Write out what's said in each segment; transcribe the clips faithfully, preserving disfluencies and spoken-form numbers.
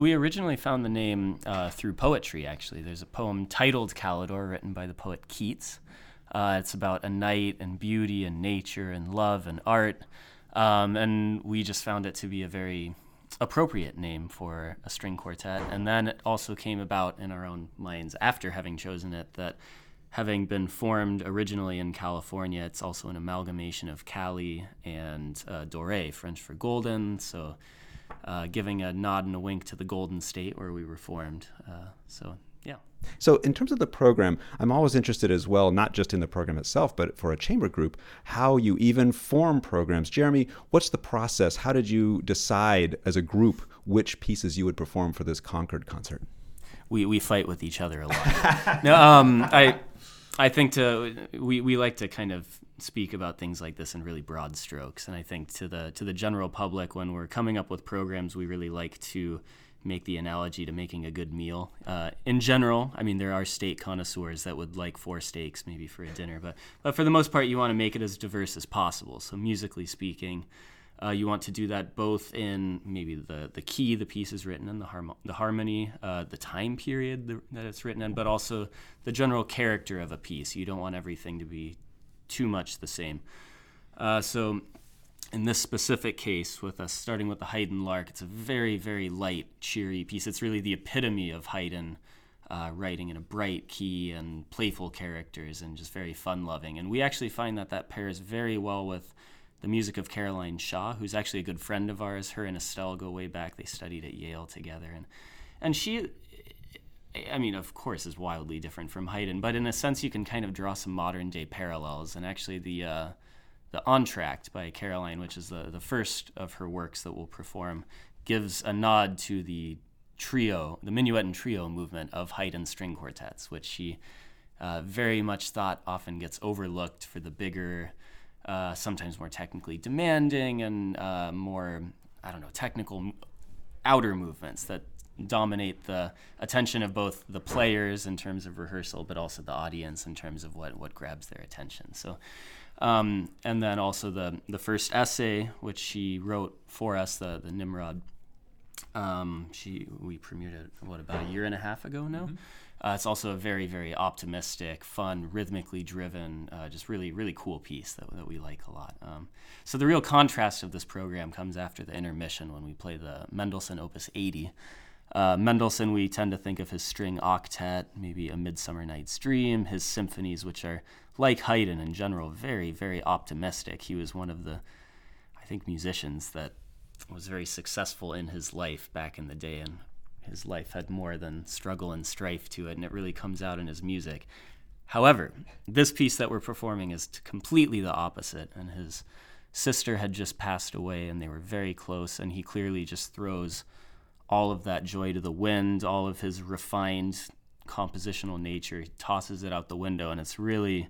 We originally found the name uh, through poetry, actually. There's a poem titled Calidor, written by the poet Keats. Uh, it's about a night and beauty and nature and love and art. Um, and we just found it to be a very appropriate name for a string quartet. And then it also came about in our own minds after having chosen it that having been formed originally in California, it's also an amalgamation of Cali and uh, Doré, French for golden. So uh, giving a nod and a wink to the Golden State where we were formed. Uh, so, yeah. So in terms of the program, I'm always interested as well, not just in the program itself, but for a chamber group, how you even form programs. Jeremy, what's the process? How did you decide as a group which pieces you would perform for this Concord concert? We we fight with each other a lot. no, um, I I think to we, we like to kind of speak about things like this in really broad strokes, and I think to the to the general public, when we're coming up with programs, we really like to make the analogy to making a good meal. Uh, in general, I mean, there are steak connoisseurs that would like four steaks maybe for a dinner, but but for the most part, you want to make it as diverse as possible. So musically speaking, uh, you want to do that both in maybe the, the key the piece is written in, the, harm- the harmony, uh, the time period the, that it's written in, but also the general character of a piece. You don't want everything to be too much the same. Uh, so in this specific case, with us starting with the Haydn Lark, it's a very, very light, cheery piece. It's really the epitome of Haydn uh, writing in a bright key and playful characters and just very fun-loving. And we actually find that that pairs very well with the music of Caroline Shaw, who's actually a good friend of ours. Her and Estelle go way back. They studied at Yale together. And and she, I mean, of course, is wildly different from Haydn, but in a sense you can kind of draw some modern-day parallels. And actually the uh, the Entr'acte by Caroline, which is the, the first of her works that we'll perform, gives a nod to the trio, the minuet and trio movement of Haydn string quartets, which she uh, very much thought often gets overlooked for the bigger, Uh, sometimes more technically demanding and uh, more, I don't know, technical outer movements that dominate the attention of both the players in terms of rehearsal, but also the audience in terms of what, what grabs their attention. So, um, and then also the the first essay, which she wrote for us, the the Nimrod. Um, she we premiered it what about a year and a half ago now. Mm-hmm. Uh, it's also a very, very optimistic, fun, rhythmically driven, uh, just really, really cool piece that, that we like a lot. Um, so the real contrast of this program comes after the intermission when we play the Mendelssohn Opus eighty. Uh, Mendelssohn, we tend to think of his string octet, maybe A Midsummer Night's Dream, his symphonies, which are, like Haydn in general, very, very optimistic. He was one of the, I think, musicians that was very successful in his life back in the day, and his life had more than struggle and strife to it, and it really comes out in his music. However, this piece that we're performing is completely the opposite, and his sister had just passed away, and they were very close, and he clearly just throws all of that joy to the wind, all of his refined compositional nature. He tosses it out the window, and it's really,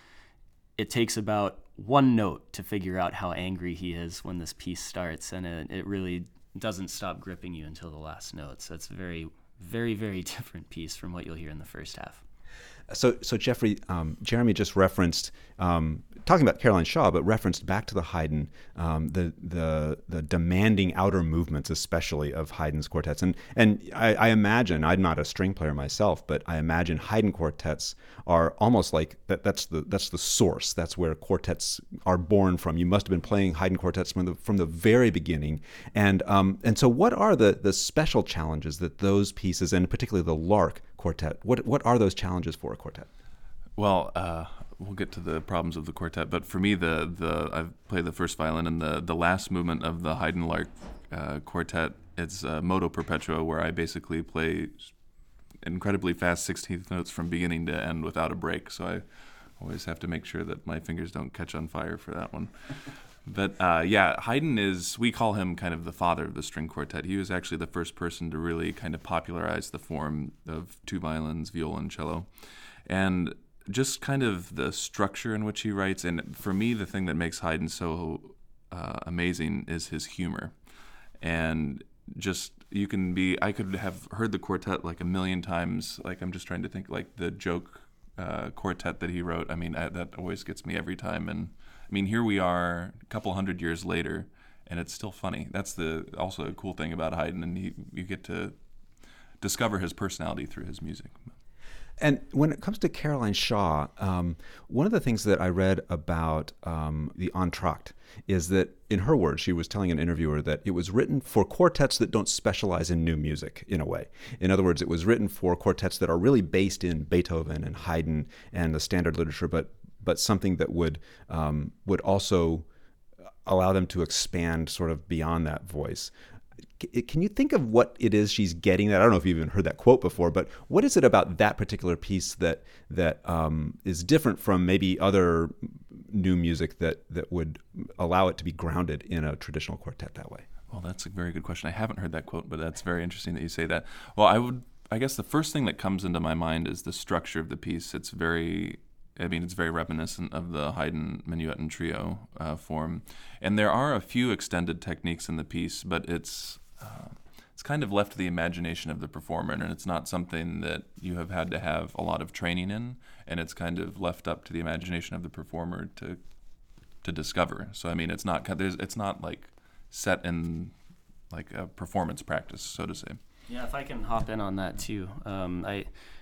it takes about one note to figure out how angry he is when this piece starts, and it, it really doesn't stop gripping you until the last note. So it's a very, very, very different piece from what you'll hear in the first half. So, so Jeffrey, um, Jeremy just referenced um, talking about Caroline Shaw, but referenced back to the Haydn, um, the the the demanding outer movements, especially of Haydn's quartets. And and I, I imagine, I'm not a string player myself, but I imagine Haydn quartets are almost like that. That's the that's the source. That's where quartets are born from. You must have been playing Haydn quartets from the from the very beginning. And um and so, what are the the special challenges that those pieces, and particularly the Lark Quartet, what what are those challenges for a quartet? Well, uh, we'll get to the problems of the quartet, but for me, the the I've played the first violin, and the the last movement of the Haydn Lark uh, Quartet, it's uh, Moto Perpetuo, where I basically play incredibly fast sixteenth notes from beginning to end without a break. So I always have to make sure that my fingers don't catch on fire for that one. But uh, yeah, Haydn is, we call him kind of the father of the string quartet. He was actually the first person to really kind of popularize the form of two violins, viola, and cello. And just kind of the structure in which he writes. And for me, the thing that makes Haydn so uh, amazing is his humor. And just, you can be, I could have heard the quartet like a million times. Like, I'm just trying to think, like the joke uh, quartet that he wrote. I mean, I, that always gets me every time. And I mean, here we are a couple hundred years later, and it's still funny. That's the also a cool thing about Haydn, and he, you get to discover his personality through his music. And when it comes to Caroline Shaw, um, one of the things that I read about um, the Entr'acte is that, in her words, she was telling an interviewer that it was written for quartets that don't specialize in new music, in a way. In other words, it was written for quartets that are really based in Beethoven and Haydn and the standard literature, but but something that would um, would also allow them to expand sort of beyond that voice. Can you think of what it is she's getting at? I don't know if you've even heard that quote before, but what is it about that particular piece that that um, is different from maybe other new music that, that would allow it to be grounded in a traditional quartet that way? Well, that's a very good question. I haven't heard that quote, but that's very interesting that you say that. Well, I would, I guess the first thing that comes into my mind is the structure of the piece. It's very, I mean, it's very reminiscent of the Haydn Minuet and Trio uh, form. And there are a few extended techniques in the piece, but it's uh, it's kind of left to the imagination of the performer, and it's not something that you have had to have a lot of training in, and it's kind of left up to the imagination of the performer to to discover. So, I mean, it's not there's it's not like set in like a performance practice, so to say. Yeah, if I can hop in on that too. Um, I,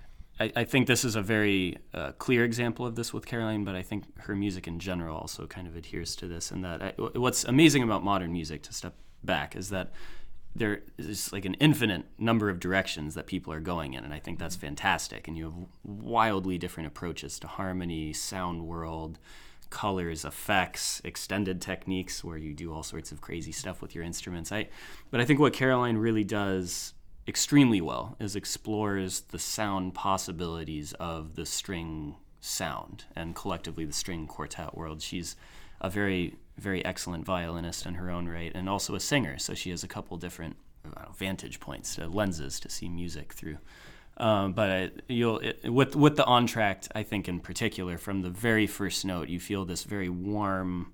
I I think this is a very uh, clear example of this with Caroline, but I think her music in general also kind of adheres to this. And that I, what's amazing about modern music, to step back, is that there is like an infinite number of directions that people are going in, and I think that's fantastic. And you have wildly different approaches to harmony, sound world, colors, effects, extended techniques where you do all sorts of crazy stuff with your instruments. I, but I think what Caroline really does extremely well is explores the sound possibilities of the string sound and collectively the string quartet world. She's a very, very excellent violinist in her own right, and also a singer, so she has a couple different I don't know, vantage points, uh, lenses to see music through. Um, but it, you'll it, with with the Entr'acte, I think in particular, from the very first note, you feel this very warm,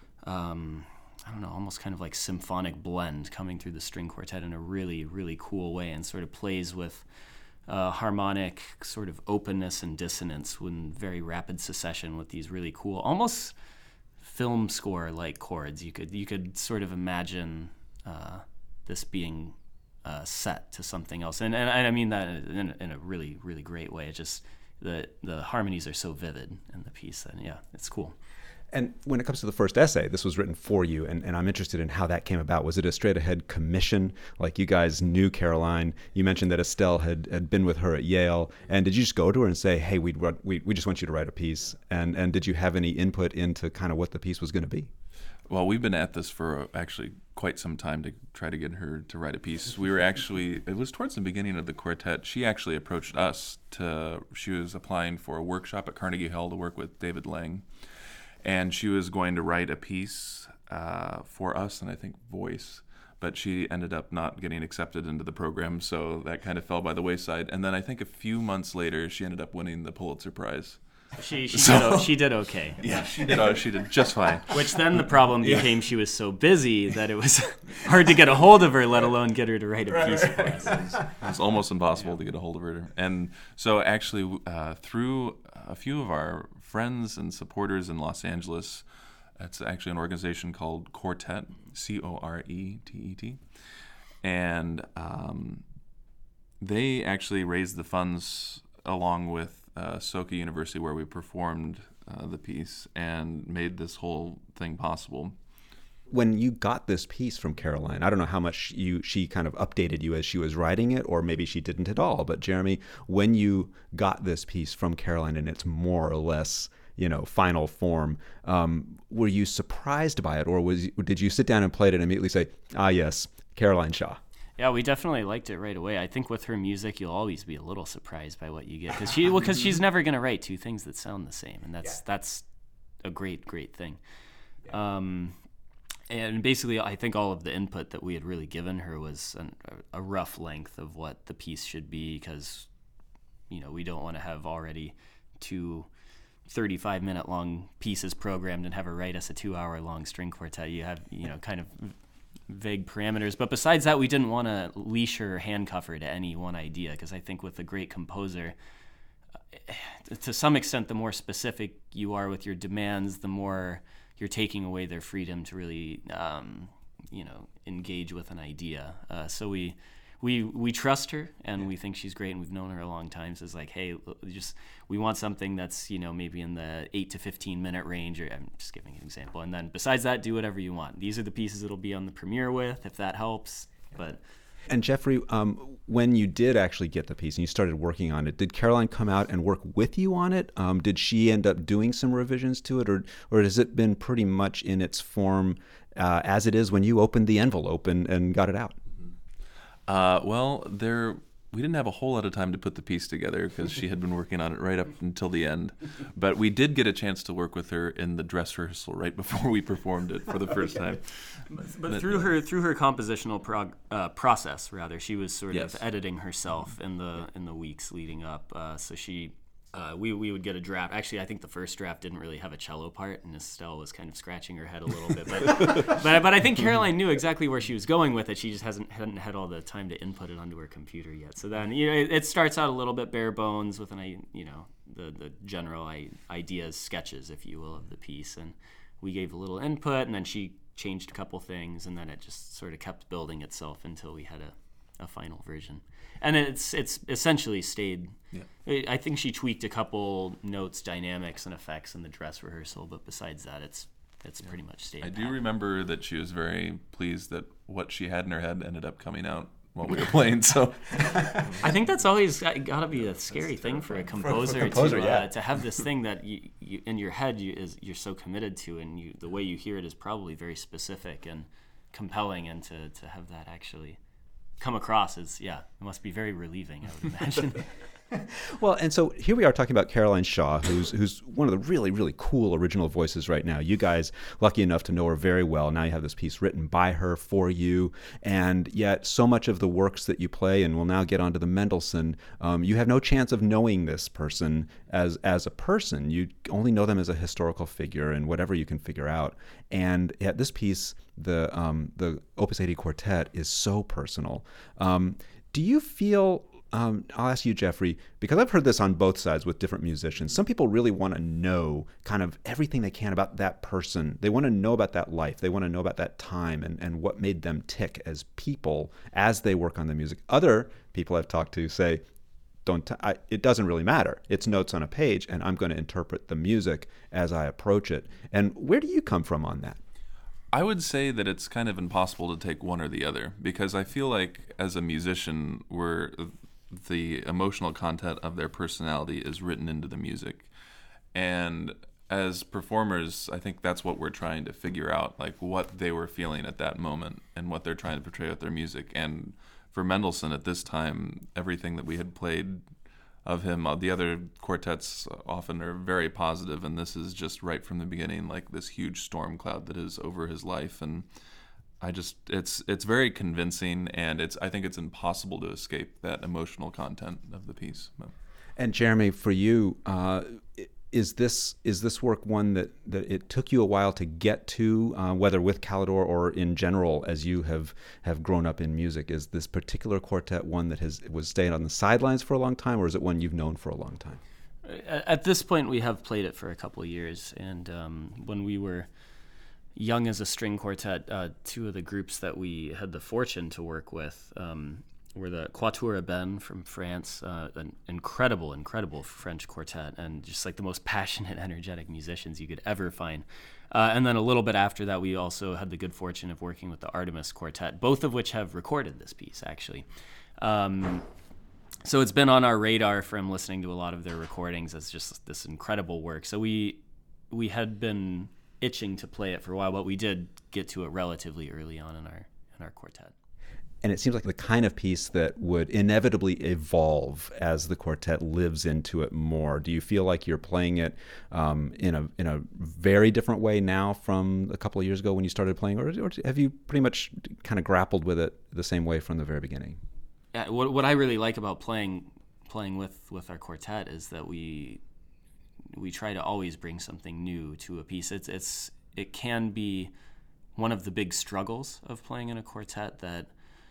um, I don't know, almost kind of like symphonic blend coming through the string quartet in a really, really cool way, and sort of plays with uh, harmonic sort of openness and dissonance in very rapid succession with these really cool, almost film score like chords. You could you could sort of imagine uh, this being Uh, set to something else, and, and I mean that in, in a really, really great way. It just the the harmonies are so vivid in the piece, and yeah, it's cool. And when it comes to the first essay, this was written for you, and, and I'm interested in how that came about. Was it a straight-ahead commission? Like, you guys knew Caroline. You mentioned that Estelle had, had been with her at Yale, and did you just go to her and say, hey, we'd, we we just want you to write a piece? And and did you have any input into kind of what the piece was going to be? Well, we've been at this for actually quite some time to try to get her to write a piece. We were actually, it was towards the beginning of the quartet, she actually approached us to, she was applying for a workshop at Carnegie Hall to work with David Lang. And she was going to write a piece uh, for us, and I think voice, but she ended up not getting accepted into the program, so that kind of fell by the wayside. And then I think a few months later, she ended up winning the Pulitzer Prize. She she, so, did, she did okay. Yeah, she did. Oh, she did just fine. Which then the problem became yeah. she was so busy that it was hard to get a hold of her, let alone get her to write a right, piece right. for us. It was, it was almost impossible yeah. to get a hold of her. And so actually, uh, through a few of our friends and supporters in Los Angeles, it's actually an organization called Quartet, C O R E T E T, and um, they actually raised the funds along with Uh, Soka University, where we performed uh, the piece and made this whole thing possible. When you got this piece from Caroline, I don't know how much you she kind of updated you as she was writing it, or maybe she didn't at all. But Jeremy, when you got this piece from Caroline in its more or less, you know, final form, um, were you surprised by it, or was did you sit down and play it and immediately say, "Ah, yes, Caroline Shaw"? Yeah, we definitely liked it right away. I think with her music, you'll always be a little surprised by what you get, because she, well, 'cause she's never going to write two things that sound the same, and that's yeah. that's a great, great thing. Yeah. Um, and basically, I think all of the input that we had really given her was an, a rough length of what the piece should be, because, you know, we don't want to have already two thirty-five minute long pieces programmed and have her write us a two hour long string quartet. You have, you know, kind of vague parameters, but besides that, we didn't want to leash her, handcuff her to any one idea, because I think with a great composer, uh, to some extent, the more specific you are with your demands, the more you're taking away their freedom to really um, you know, engage with an idea. Uh, so we we we trust her, and we think she's great, and we've known her a long time. So it's like, hey, just we want something that's, you know, maybe in the eight to fifteen minute range. Or I'm just giving an example. And then besides that, do whatever you want. These are the pieces it'll be on the premiere with, if that helps. But And Jeffrey, um, when you did actually get the piece and you started working on it, did Caroline come out and work with you on it? Um, did she end up doing some revisions to it, or or has it been pretty much in its form uh, as it is when you opened the envelope and, and got it out? Uh, well, there we didn't have a whole lot of time to put the piece together because she had been working on it right up until the end. But we did get a chance to work with her in the dress rehearsal right before we performed it for the first okay. time. But, but through her through her compositional prog, uh, process, rather, she was sort yes. of editing herself in the in the weeks leading up. Uh, so she. Uh, we we would get a draft. Actually, I think the first draft didn't really have a cello part, and Estelle was kind of scratching her head a little bit. But but, but I think Caroline knew exactly where she was going with it. She just hasn't hadn't had all the time to input it onto her computer yet. So then, you know, it, it starts out a little bit bare bones with an you know the the general ideas, sketches, if you will, of the piece, and we gave a little input, and then she changed a couple things, and then it just sort of kept building itself until we had a, a final version. And it's it's essentially stayed. Yeah. I think she tweaked a couple notes, dynamics, and effects in the dress rehearsal, but besides that, it's it's yeah. pretty much stayed. I pat. do remember that she was very pleased that what she had in her head ended up coming out while we were playing. So I think that's always got to be a scary that's thing for a composer, for, for composer to uh, yeah. to have this thing that you, you in your head you is you're so committed to, and you the way you hear it is probably very specific and compelling, and to to have that actually come across as, yeah, it must be very relieving, I would imagine. Well, and so here we are talking about Caroline Shaw, who's who's one of the really, really cool original voices right now. You guys, lucky enough to know her very well. Now you have this piece written by her for you, and yet so much of the works that you play, and we'll now get onto the Mendelssohn, um, you have no chance of knowing this person as as a person. You only know them as a historical figure and whatever you can figure out. And yet this piece, the um, the Opus eighty Quartet, is so personal. Um, do you feel... Um, I'll ask you, Jeffrey, because I've heard this on both sides with different musicians. Some people really want to know kind of everything they can about that person. They want to know about that life. They want to know about that time and, and what made them tick as people as they work on the music. Other people I've talked to say, don't t- I, it doesn't really matter. It's notes on a page, and I'm going to interpret the music as I approach it. And where do you come from on that? I would say that it's kind of impossible to take one or the other, because I feel like as a musician, we're... the emotional content of their personality is written into the music. And as performers, I think that's what we're trying to figure out, like what they were feeling at that moment and what they're trying to portray with their music. And for Mendelssohn at this time, everything that we had played of him, the other quartets often are very positive, and this is just right from the beginning, like this huge storm cloud that is over his life. And I just, it's it's very convincing, and it's I think it's impossible to escape that emotional content of the piece. And Jeremy, for you, uh, is this is this work one that, that it took you a while to get to, uh, whether with Calidore or in general as you have, have grown up in music? Is this particular quartet one that has was staying on the sidelines for a long time, or is it one you've known for a long time? At this point, we have played it for a couple of years, and um, when we were young as a string quartet, uh, two of the groups that we had the fortune to work with um, were the Quatuor Eben from France, uh, an incredible, incredible French quartet, and just like the most passionate, energetic musicians you could ever find. Uh, and then a little bit after that, we also had the good fortune of working with the Artemis Quartet, both of which have recorded this piece, actually. Um, so it's been on our radar from listening to a lot of their recordings as just this incredible work. So we we had been itching to play it for a while, but we did get to it relatively early on in our in our quartet. And it seems like the kind of piece that would inevitably evolve as the quartet lives into it more. Do you feel like you're playing it um, in a in a very different way now from a couple of years ago when you started playing, or, or have you pretty much kind of grappled with it the same way from the very beginning? Yeah, what what I really like about playing playing with, with our quartet is that we we try to always bring something new to a piece. It's it's it can be one of the big struggles of playing in a quartet that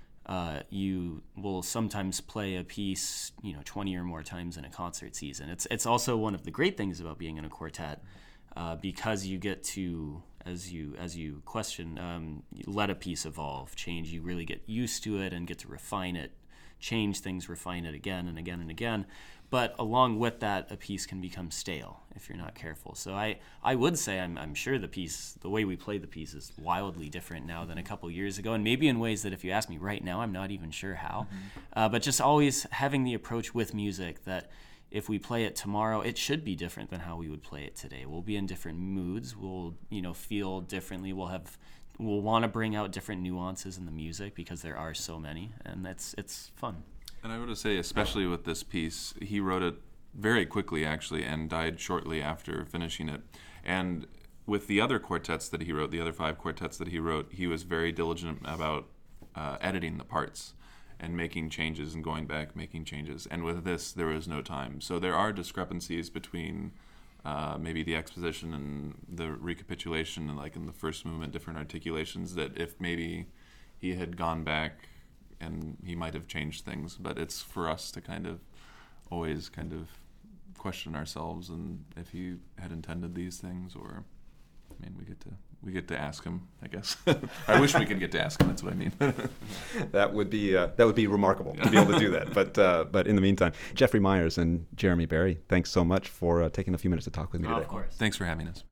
uh, you will sometimes play a piece, you know, twenty or more times in a concert season. It's it's also one of the great things about being in a quartet uh, because you get to, as you as you question, um, you let a piece evolve, change. You really get used to it and get to refine it, change things, refine it again and again and again. But along with that, a piece can become stale if you're not careful. So I, I would say I'm, I'm sure the piece, the way we play the piece is wildly different now than a couple years ago, and maybe in ways that if you ask me right now, I'm not even sure how. Mm-hmm. Uh, but just always having the approach with music that if we play it tomorrow, it should be different than how we would play it today. We'll be in different moods. We'll, you know, feel differently. We'll have, we'll want to bring out different nuances in the music because there are so many, and that's it's fun. And I would say, especially with this piece, he wrote it very quickly, actually, and died shortly after finishing it. And with the other quartets that he wrote, the other five quartets that he wrote, he was very diligent about uh, editing the parts and making changes and going back, making changes. And with this, there was no time. So there are discrepancies between uh, maybe the exposition and the recapitulation, and like in the first movement, different articulations that if maybe he had gone back, and he might have changed things, but it's for us to kind of always kind of question ourselves and if he had intended these things, or I mean, we get to we get to ask him, I guess. I wish we could get to ask him. That's what I mean. That would be uh, that would be remarkable to be able to do that. But uh, but in the meantime, Jeffrey Myers and Jeremy Berry, thanks so much for uh, taking a few minutes to talk with me oh, today. Of course. Thanks for having us.